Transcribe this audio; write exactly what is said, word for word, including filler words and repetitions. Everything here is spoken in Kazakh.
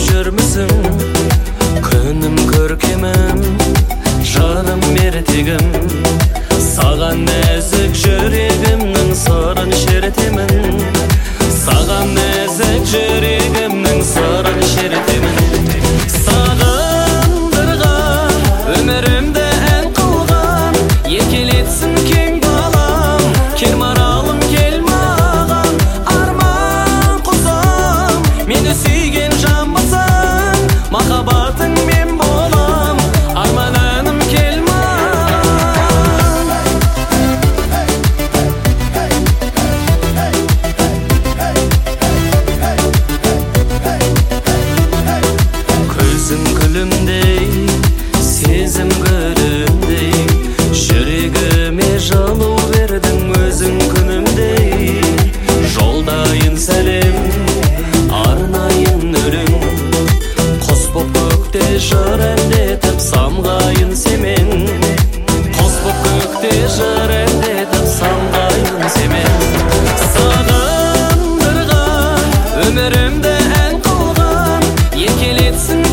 жүрмісің? Күнім көркемім, жаным ертегім, саған нәзік жүрегімнің сырын шертемін. Саған нәзік жүрегімнің сырын шертемін. Сағындырған өмірімді ән қылған, еркелетсін кең далам, кел маралым кел маған. Арман құсым, мені сүйген жанбысың, махаббатың мен болам, арман әнім кел маған. Көзің күлімдей, сезім гүлімдей, жүрегіме жылу бердің өзің күнімдей. Жолдайын сәлем, арнайын өлең, құс боп көкте жыр әндетіп самғайын семен. Құс боп көкте жыр әндетіп самғайын семен. Сағындырған өмірімді ән қылған, еркелетсін